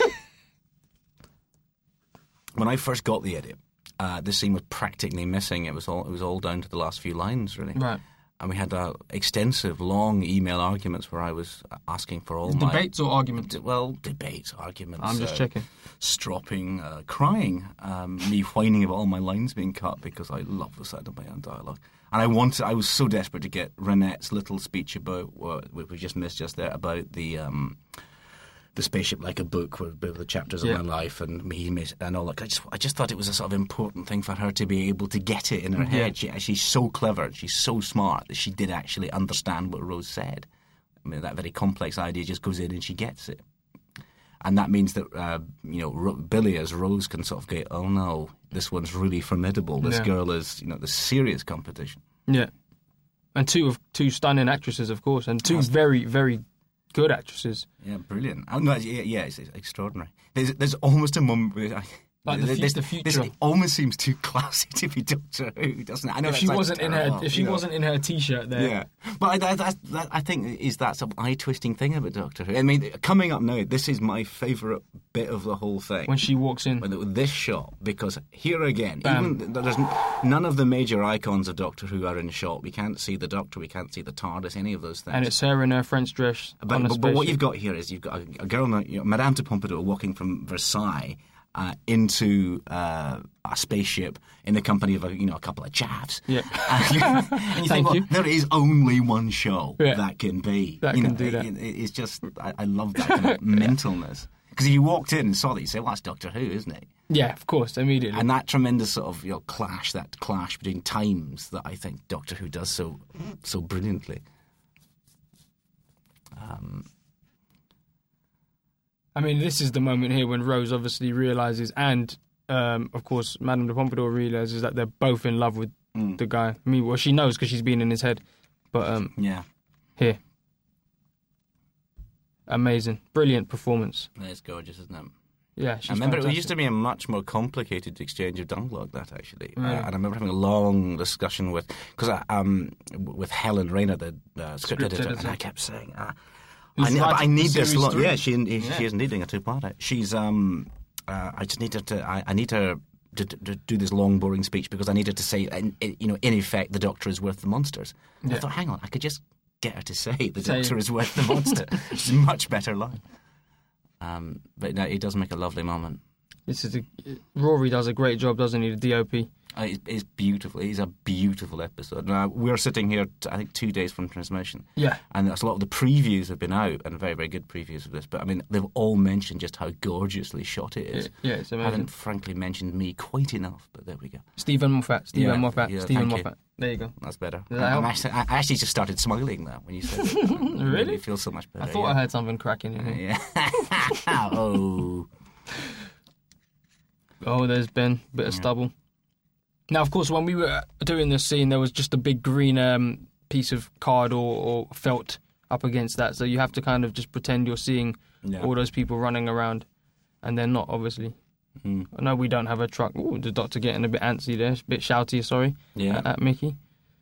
When I first got the idea, uh, this scene was practically missing. It was all it was all down to the last few lines, really. Right. And we had uh, extensive, long email arguments where I was asking for all my... Debates or arguments? Well, debates, arguments. I'm just uh, checking. Stropping, uh, crying, um, me whining about all my lines being cut because I love the sound of my own dialogue. And I wanted, I was so desperate to get Renette's little speech about what we just missed just there about the um, the spaceship like a book with, with the chapters Yeah. of my life and me miss- and all that. I just, I just thought it was a sort of important thing for her to be able to get it in her head. She, she's so clever, she's so smart that she did actually understand what Rose said. I mean, that very complex idea just goes in and she gets it. And that means that, uh, you know, Ro- Billy as Rose can sort of go, oh no, this one's really formidable. This Yeah. girl is, you know, the serious competition. Yeah. And two of two stunning actresses, of course, and two very, very good actresses. Yeah, brilliant. Oh, no, yeah, yeah it's, it's extraordinary. There's, there's almost a moment where I, Like the fu- this, the this future. almost seems too classy to be Doctor Who, doesn't it? I know If that she sounds wasn't in her, terrible, if she you know. wasn't in her t-shirt there, Yeah, but I, I, that, that, I think is that some eye-twisting thing about Doctor Who. I mean, coming up now, this is my favourite bit of the whole thing. when she walks in, With this shot, because here again, Bam. even there's n- none of the major icons of Doctor Who are in shot. We can't see the Doctor, we can't see the TARDIS, any of those things. and it's her in her French dress But, on a but, but what spaceship. you've got here is you've got a, a girl, you know, Madame de Pompadour, walking from Versailles uh, into uh, a spaceship in the company of a, you know, a couple of chavs. Yeah. and you, and you Thank think, well, you. there is only one show Yeah. that can be. That you can know, do that. It, it, it's just, I, I love that kind of mentalness. Because if you walked in and saw that, you say, well, that's Doctor Who, isn't it? Yeah, of course, immediately. And that tremendous sort of, you know, clash, that clash between times that I think Doctor Who does so so brilliantly. Um, I mean, this is the moment here when Rose obviously realises, and um, of course, Madame de Pompadour realises that they're both in love with Mm. the guy. I mean, well, she knows because she's been in his head. But um, yeah, here, amazing, brilliant performance. it's gorgeous, isn't it? Yeah, she's I remember fantastic. it used to be a much more complicated exchange of dialogue, that actually. Right. Uh, and I remember having a long discussion with, because um, with Helen Rayner, the uh, script, Script editor, editor. and I kept saying, uh, Who's I, ne- but I writing need for this. series Lo- three. yeah, she, she Yeah. is indeed doing a two-parter. She's, um, uh, I just need her to, I, I need her to, to, to do this long, boring speech because I need her to say, in, in- you know, in effect, the Doctor is worth the monsters. And I Yeah. thought, hang on, I could just get her to say the Say- Doctor is worth the monster. It's a much better line. Um, but no, it does make a lovely moment. This is a, Rory does a great job, doesn't he? The D O P. Uh, it, it's beautiful. It's a beautiful episode. Now, we're sitting here, t- I think, two days from transmission. Yeah. And that's a lot of the previews have been out, and very, very good previews of this. But, I mean, they've all mentioned just how gorgeously shot it is. Yeah, it's amazing. Haven't, frankly, mentioned me quite enough, but there we go. Stephen Moffat. Stephen Yeah, Moffat. yeah, Stephen thank you. Moffat. There you go. That's better. Does that I, help? I'm actually, I actually just started smiling that when you said it. Really? It feels so much better. I thought yeah. I heard something cracking in here. Yeah. Oh. Oh, there's Ben. Bit of stubble. Now, of course, when we were doing this scene, there was just a big green um, piece of card or, or felt up against that. So you have to kind of just pretend you're seeing Yeah. all those people running around. And they're not, obviously. Mm. No, we don't have a truck. Ooh, the doctor getting a bit antsy there. A bit shouty, sorry. Yeah. At, at Mickey.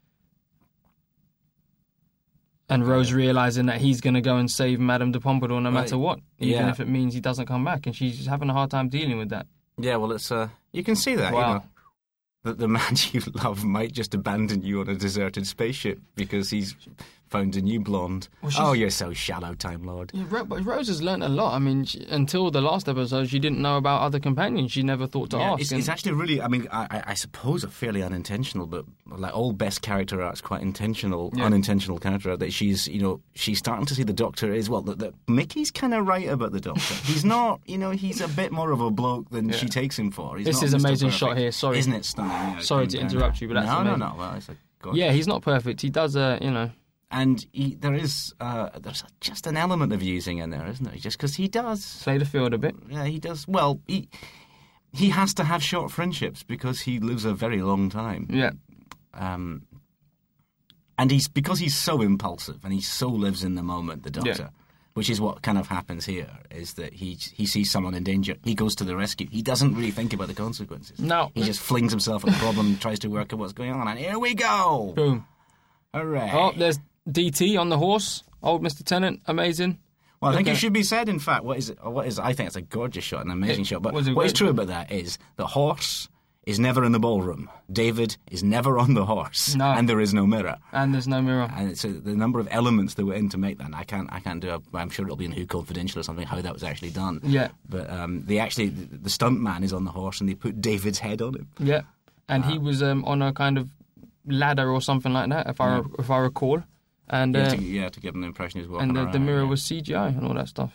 And Rose realising that he's going to go and save Madame de Pompadour no matter Right. what. Even Yeah. if it means he doesn't come back. And she's just having a hard time dealing with that. Yeah, well, it's uh, you can see that. Wow. You know, that the man you love might just abandon you on a deserted spaceship because he's found a new blonde. Well, she's- oh, you're so shallow, Time Lord. Yeah, Ro- but Rose has learnt a lot. I mean, she, until the last episode, she didn't know about other companions. She never thought to Yeah, ask. it's, and- it's actually really, I mean, I, I- I suppose, a fairly unintentional, but like all best character arcs, quite intentional, Yeah. unintentional character art, that she's, you know, she's starting to see the Doctor as well. That, that Mickey's kind of right about the Doctor. He's not, you know, he's a bit more of a bloke than Yeah. she takes him for. He's This not is Mister amazing Perfect. shot here, sorry. Isn't it stunning? Yeah, Sorry to coming down interrupt there. you, but that's no, amazing. no, no. Well, it's a gorgeous. yeah, he's not perfect. He does, uh, you know... And he, there is uh, there's just an element of using in there, isn't there? Just because he does, Play the field a bit. yeah, he does. Well, he he has to have short friendships because he lives a very long time. Yeah. Um, and he's because he's so impulsive and he so lives in the moment. The Doctor, Yeah. which is what kind of happens here, is that he he sees someone in danger, he goes to the rescue. He doesn't really think about the consequences. No. He just flings himself at the problem, tries to work out what's going on, and here we go. Boom. Hooray! Oh, there's D T on the horse. Old Mister Tennant. Amazing. Well, I think Okay. it should be said, in fact, what is it? What is I think it's a gorgeous shot, an amazing It shot. But was a what is great true shot. about that is the horse is never in the ballroom. David is never on the horse, No. and there is no mirror. And there's no mirror. And it's a, the number of elements that were in to make that. And I can't, I can't do. A, I'm sure it'll be in Who Confidential or something how that was actually done. Yeah. But um, they actually, the, the stunt man is on the horse, and they put David's head on him. Yeah. And he was um, on a kind of ladder or something like that, if I Yeah. if I recall. And Yeah, uh, to, yeah, to give him the impression he was walking and the, around. the mirror yeah. was C G I and all that stuff.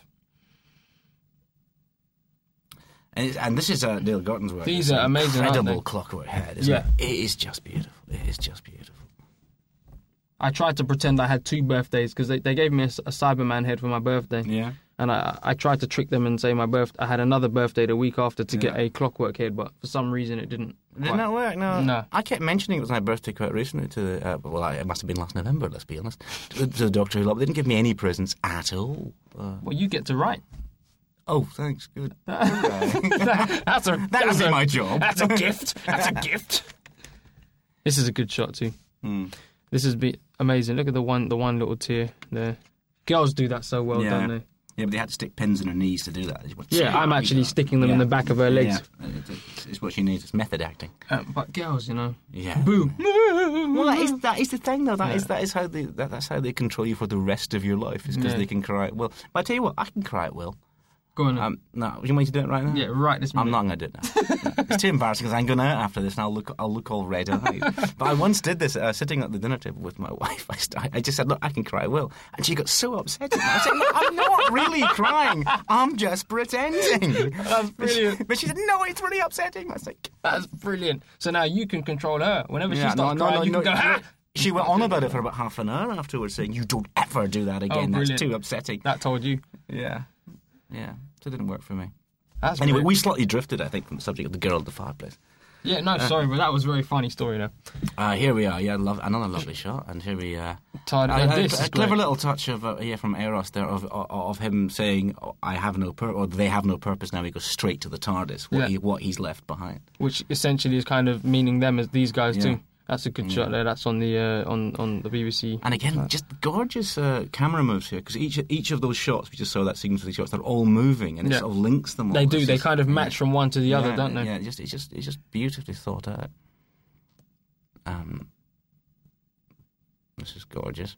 And, it's, and this is uh, Neil Gorton's work. These It's are an amazing, aren't incredible they? clockwork head. Isn't Yeah. it? It is just beautiful. It is just beautiful. I tried to pretend I had two birthdays because they, they gave me a, a Cyberman head for my birthday. Yeah. And I, I tried to trick them and say my birth I had another birthday the week after to get Yeah. a clockwork head, but for some reason it didn't. Did quite- that work? No. No. I kept mentioning it was my birthday quite recently to the, uh, well, it must have been last November, let's be honest, to, to the Doctor Who lot. They didn't give me any presents at all. Uh, Well, you get to write. oh, thanks, good. Hooray. That's a That that's would be a, my job. That's a gift. That's a gift. This is a good shot too. Hmm. This is be amazing. Look at the one the one little tear there. Girls do that so well, Yeah. don't they? Yeah, but they had to stick pins in her knees to do that. Is what- Yeah, I'm actually sticking them in Yeah. the back of her legs. Yeah, it's, it's what she needs. It's method acting. Uh, but girls, you know. Yeah. Boom. Well, that is that is the thing, though. That is Yeah. that is how they that, that's how they control you for the rest of your life. Is because Yeah. they can cry at will. But I tell you what, I can cry at will. Go on. then. Um, no, you want me to do it right now? yeah, right this minute. I'm not going to do it now. No, it's too embarrassing because I'm going out after this and I'll look I'll look all red eyed. But I once did this uh, sitting at the dinner table with my wife. I, st- I just said, "Look, I can cry, I will," and she got so upset. At me. I said, "No, I'm not really crying. I'm just pretending." That's brilliant. But she said, "No, it's really upsetting." I was like, That's brilliant. So now you can control her. Whenever she "Yeah, starts no, no, crying, no, you no." can go, "Ah!" She went on about it for about half an hour afterwards, saying, "You don't ever do that again. That's brilliant. too upsetting." That told you. Yeah, yeah. So it didn't work for me. That's Anyway, brilliant. we slightly drifted, I think, from the subject of the girl at the fireplace. Yeah, no, sorry, but that was a very funny story, though. Uh, here we are. Yeah, love another lovely shot, and here we. Uh, Tired, a, and a- this a is clever great. little touch of uh, yeah from Eros there of of, of him saying, oh, "I have no pur- or they have no purpose." Now he goes straight to the TARDIS. What, Yeah. he, what he's left behind. Which essentially is kind of meaning them as these guys Yeah. too. That's a good Yeah. shot there. That's on the uh, on on the B B C. And again, just gorgeous uh, camera moves here because each each of those shots we just saw that sequence of these shots, they're all moving, and it Yeah. sort of links them all. They do. It's They just- kind of yeah. match from one to the other, Yeah, don't they? Yeah, it's just it's just it's just beautifully thought out. Um, this is gorgeous.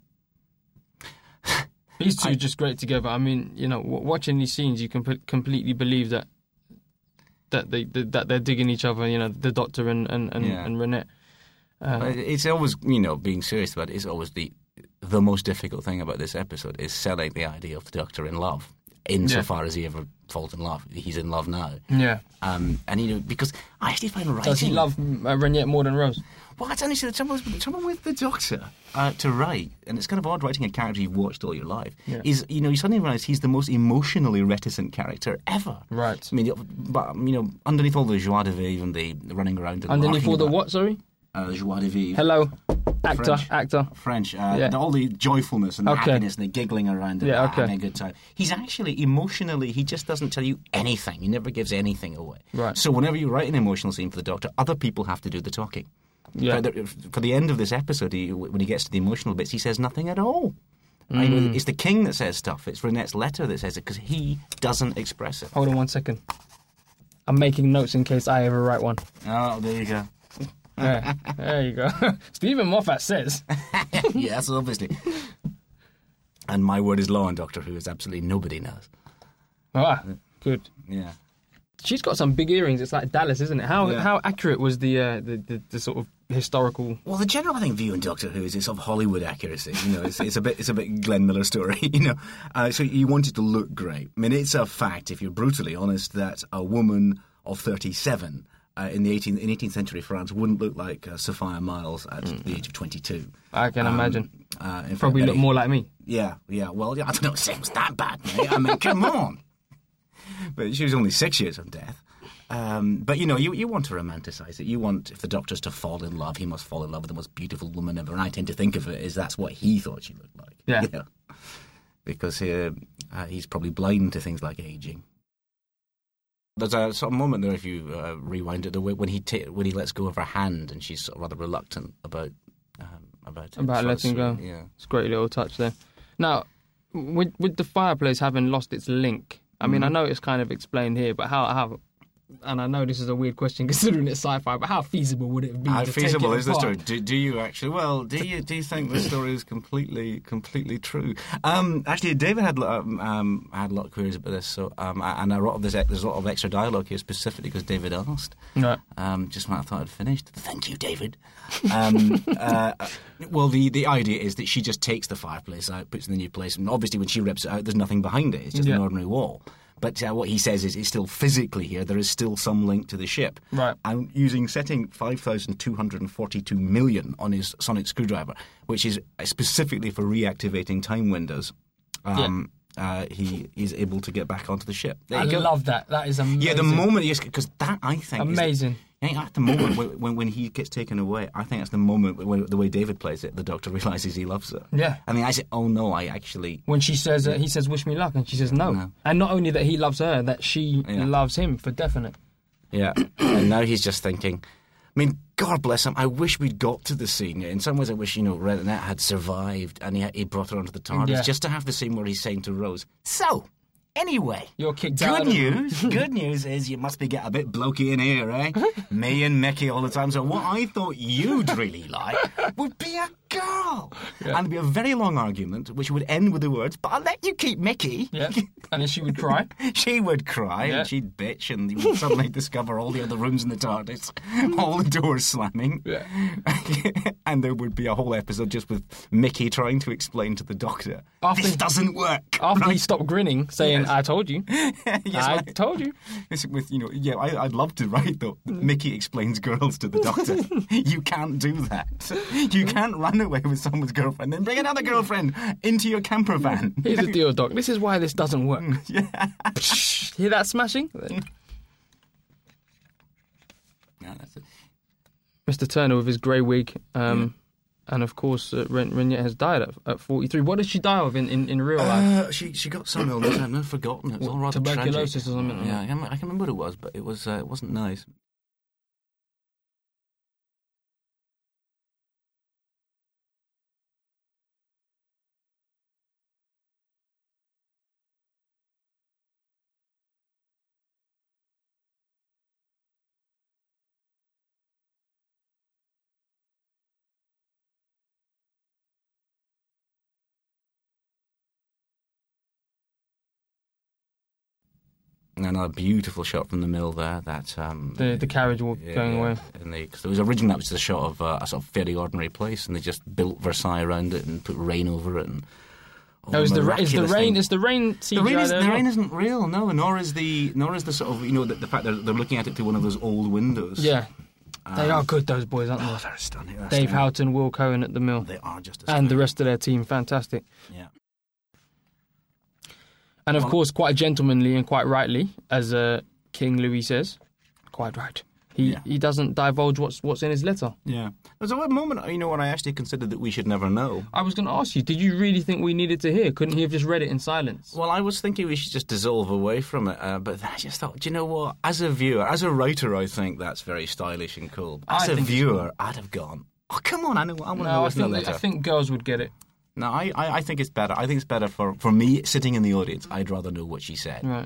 These two I- are just great together. I mean, you know, w- watching these scenes, you can p- completely believe that that they that they're digging each other. You know, the Doctor and and and, Yeah. and Renette. Uh, It's always, you know, being serious about it, it's always the the most difficult thing about this episode is selling the idea of the Doctor in love, insofar as he ever falls in love. He's in love now. yeah. Um, and, you know, because I actually find writing... Does he love uh, Renette more than Rose? Well, I don't know, see, the trouble, is, the trouble with the Doctor uh, to write, and it's kind of odd writing a character you've watched all your life, Yeah. is, you know, you suddenly realise he's the most emotionally reticent character ever. Right. I mean, but, you know, underneath all the joie de vivre and the running around and Underneath larking all the about, what? Sorry. Uh, joie de vivre. Hello, actor, French. actor. French, uh, Yeah. all the joyfulness and the Okay. happiness and the giggling around and Yeah, uh, okay. having a good time. He's actually, emotionally, he just doesn't tell you anything. He never gives anything away. Right. So whenever you write an emotional scene for the Doctor, other people have to do the talking. Yeah. For the, for the end of this episode, he, when he gets to the emotional bits, he says nothing at all. I Mm. know, it's the King that says stuff. It's Renette's letter that says it because he doesn't express it. Hold on one second. I'm making notes in case I ever write one. Oh, there you go. Yeah, there you go. Stephen Moffat says. Yes, obviously. And my word is law on Doctor Who, as absolutely nobody knows. Ah, good. Yeah. She's got some big earrings. It's like Dallas, isn't it? How Yeah. how accurate was the, uh, the, the the sort of historical? Well, the general I think view in Doctor Who is it's of Hollywood accuracy. You know, it's, it's a bit it's a bit Glenn Miller story. You know, uh, so you want it to look great. I mean, it's a fact, if you're brutally honest, that a woman of thirty-seven uh, in the eighteenth in eighteenth century France wouldn't look like uh, Sophia Miles at the age of twenty-two. I can Um, imagine. Uh, in fact, Probably look Betty- more like me. Yeah, yeah. Well, yeah, I don't know. It sounds that bad, mate. I mean, come on. But she was only six years from death. Um, but, you know, you, you want to romanticize it. You want, if the Doctor's to fall in love, he must fall in love with the most beautiful woman ever. And I tend to think of it as that's what he thought she looked like. Yeah. You know? Because uh, uh, he's probably blind to things like aging. There's a sort of moment there, if you uh, rewind it, the way when he ta- when he lets go of her hand and she's sort of rather reluctant about um, about it. About So letting it's, go. Yeah. It's a great little touch there. Now, with with the fireplace having lost its link, I mean, I know it's kind of explained here, but how how and I know this is a weird question considering it's sci-fi, but how feasible would it be? How to feasible take it is the story? apart? Do, do you actually? Well, do you do you think the story is completely completely true? Um, actually, David had um, um, had a lot of queries about this, so um, and a lot of this, there's a lot of extra dialogue here specifically because David asked. Right. Um, just when I thought I'd finished. Thank you, David. Um, uh, well, the, the idea is that she just takes the fireplace out, puts it in the new place, and obviously when she rips it out, there's nothing behind it. It's just Yeah. an ordinary wall. But uh, what he says is it's still physically here. There is still some link to the ship. Right. And using setting five thousand two hundred forty-two million on his sonic screwdriver, which is specifically for reactivating time windows, um, uh, he is able to get back onto the ship. There I you go. love that. That is amazing. Yeah, the moment, yes, because that I think is the- Amazing. I think at the moment when, when when he gets taken away, I think that's the moment when the way David plays it, the Doctor realizes he loves her. Yeah. I mean, I say, oh no, I actually. When she says, uh, he says, "Wish me luck," and she says, "No." No. And not only that he loves her, that she Yeah. loves him for definite. Yeah, and now he's just thinking. I mean, God bless him. I wish we'd got to the scene. In some ways, I wish you know Renette had survived and he he brought her onto the TARDIS Yeah. just to have the scene where he's saying to Rose, "So, anyway." You're kicked out. Good of- news. Good news is you must be getting a bit blokey in here, eh? Me and Mickey all the time. So what I thought you'd really like would be a girl. And it'd be a very long argument, which would end with the words, "But I'll let you keep Mickey." Yeah. And then she would cry. She would cry Yeah. and she'd bitch, and you would suddenly discover all the other rooms in the TARDIS, all the doors slamming. Yeah. And there would be a whole episode just with Mickey trying to explain to the Doctor, After- this doesn't work. After he right? stopped grinning, saying, Yes. "I told you, Yes, I right. told you." This with you know, yeah, I, I'd love to write though. Mickey explains girls to the Doctor. You can't do that. You can't run away with someone's girlfriend, then bring another girlfriend into your camper van. Here's the deal, Doc. This is why this doesn't work. Yeah. Hear that smashing? No, that's it. Mister Turner with his grey wig, um, and of course, uh, Ren- Renette has died at, at forty-three. What did she die of in, in, in real life? Uh, she she got some illness. I've never forgotten. It was all rather Tuberculosis tragic. or something? Yeah, I can, I can remember what it was, but it was uh, it wasn't nice. And another beautiful shot from the mill there. That um, The the carriage walk yeah, going away. And they, cause it was originally that was the shot of uh, a sort of fairly ordinary place, and they just built Versailles around it and put rain over it. And oh, is the is the rain is the rain C G I the rain, is, there the as rain well? isn't real, no. Nor is the nor is the sort of you know the, the fact that they're looking at it through one of those old windows. Yeah, they are good. Those boys, aren't they? Oh, they're stunning. They're Dave stunning. Houghton, Will Cohen at the mill, They are just and the rest of their team, fantastic. Yeah. And of Well- course, quite gentlemanly and quite rightly, as uh, King Louis says, quite right. He Yeah. he doesn't divulge what's what's in his letter. Yeah. There's a moment, you know, when I actually considered that we should never know. I was going to ask you, did you really think we needed to hear? Couldn't he have just read it in silence? Well, I was thinking we should just dissolve away from it, uh, but then I just thought, do you know what? As a viewer, as a writer, I think that's very stylish and cool. As I a think it's viewer, cool. I'd have gone, oh, come on, I know, I want to know No, I what's in the think letter. I think girls would get it. No, I, I, I think it's better. I think it's better for, for me sitting in the audience. I'd rather know what she said, Right.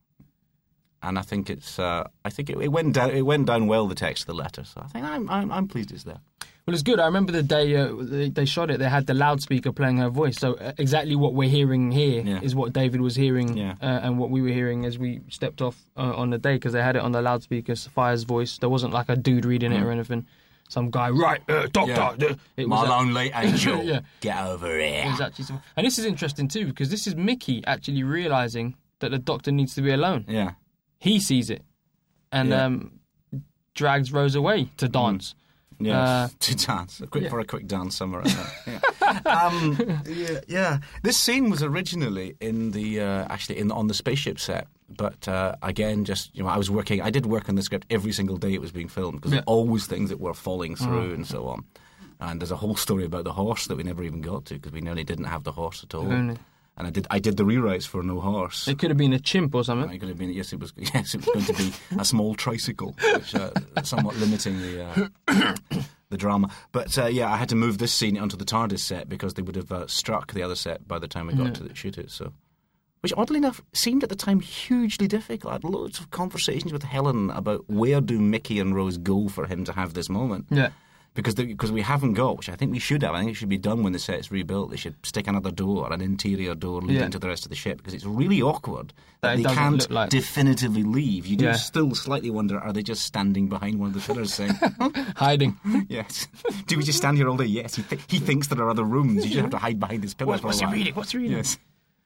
and I think it's. Uh, I think it, it went down. It went down well. The text of the letter, so I think I'm. I'm, I'm pleased it's there. Well, it's good. I remember the day uh, they, they shot it. They had the loudspeaker playing her voice. So uh, exactly what we're hearing here Yeah. is what David was hearing, Yeah. uh, and what we were hearing as we stepped off uh, on the day, because they had it on the loudspeaker. Sophia's voice. There wasn't like a dude reading it or anything. Some guy, right, uh, doctor. Yeah. uh, It My was a- lonely angel, Yeah. get over here. it was actually some- and this is interesting too, because this is Mickey actually realizing that the doctor needs to be alone. Yeah. He sees it, and Yeah. um, drags Rose away to dance. Yeah, Uh, to dance a quick yeah. for a quick dance somewhere. Yeah. um, yeah, yeah. This scene was originally in the uh, actually in on the spaceship set, but uh, again, just you know, I was working. I did work on the script every single day it was being filmed because Yeah. there were always things that were falling through Oh. and so on. And there's a whole story about the horse that we never even got to because we nearly didn't have the horse at all. Only. And I did I did the rewrites for No Horse. It could have been a chimp or something. It could have been yes, it was yes, it was going to be a small tricycle, which uh, somewhat limiting the uh, the drama. But uh, yeah, I had to move this scene onto the TARDIS set because they would have uh, struck the other set by the time we got Yeah. to the, shoot it. So, which oddly enough seemed at the time hugely difficult. I had loads of conversations with Helen about where do Mickey and Rose go for him to have this moment. Yeah. Because the, because we haven't got, which I think we should have. I think it should be done when the set's rebuilt. They should stick another door, an interior door leading Yeah. to the rest of the ship, because it's really awkward That that it they doesn't can't look like- definitively leave. You do Yeah. still slightly wonder, are they just standing behind one of the pillars saying, Hiding. yes. Do we just stand here all day? Yes. He, th- he thinks there are other rooms. You just have to hide behind this pillar. What- for a what's he while. reading? What's he reading? Yes.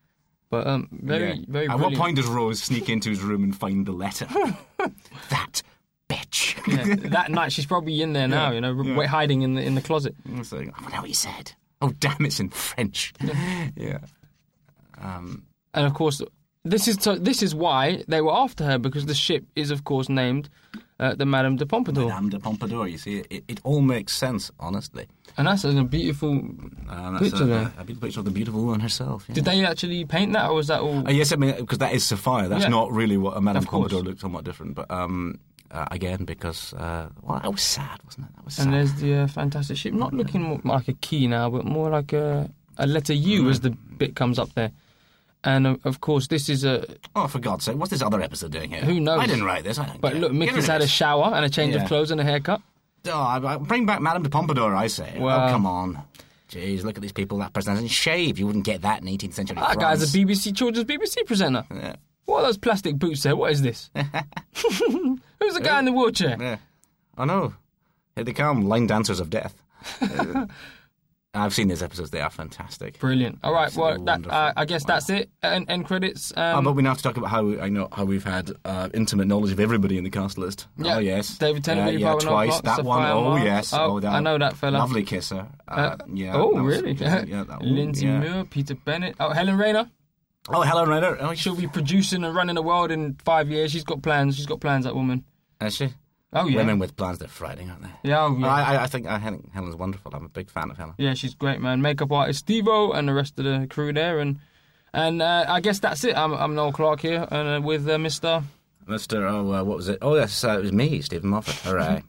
But um, very, Yeah. very. At brilliant. what point does Rose sneak into his room and find the letter? That bitch. Yeah, that night she's probably in there now, Yeah. you know, Yeah. wait, hiding in the in the closet. It's like, I wonder what he said. Oh, damn, it's in French. Yeah. Um, And of course, this is so. This is why they were after her, because the ship is, of course, named uh, the Madame de Pompadour, Madame de Pompadour, you see, it, it all makes sense, honestly. and that's a beautiful. Um, that's Picture a, there. a beautiful picture of the beautiful woman herself. Yeah. Did they actually paint that, or was that all? Uh, yes, I mean, because that is Sophia. That's Yeah. not really what a Madame Of course. Pompadour looked somewhat different. But um, uh, again, because, uh, well, that was sad, wasn't it? That was sad. And there's the uh, fantastic ship, not looking more like a key now, but more like a a letter U Mm. as the bit comes up there. And uh, of course, this is a. Oh, for God's sake, what's this other episode doing here? Who knows? I didn't write this. I don't But care. look, Get Mickey's rid of had a this. shower and a change Yeah. of clothes and a haircut. Oh, I, I, bring back Madame de Pompadour, I say. Well- oh, come on. Jeez, look at these people. That person doesn't shave. You wouldn't get that in eighteenth century That France. guy's a B B C children's B B C presenter. Yeah. What are those plastic boots there? What is this? Who's the guy in the wheelchair? Yeah. I know. Here they come, line dancers of death. Uh, I've seen these episodes. They are fantastic. Brilliant. All right, well, Absolutely that, wonderful. uh, I guess Wow. that's it. End, end credits. Um, Oh, but we now have to talk about how I know how we've had uh, intimate knowledge of everybody in the cast list. Yeah. Oh yes, David Tennant, uh, Billy yeah, Bob and twice. Mark, That one. Sophia Oh Mark. yes. Oh, that I know that fella. Lovely kisser. Uh, uh, yeah. oh, that was- really? Yeah. That, Lindsay yeah. Muir, Peter Bennett. Oh, Helen Rayner. Oh, Helen Ryder. Oh, She'll be producing and running the world in five years. She's got plans. She's got plans, that woman. is she? Oh, yeah. Women with plans, they're frightening, aren't they? Yeah, oh, yeah. I, I, I think I think Helen's wonderful. I'm a big fan of Helen. Yeah, she's great, man. Makeup artist Steve-O and the rest of the crew there. And and uh, I guess that's it. I'm, I'm Noel Clark here and uh, with uh, Mister Mister Oh, uh, what was it? Oh, yes, uh, it was me, Stephen Moffat. Hooray.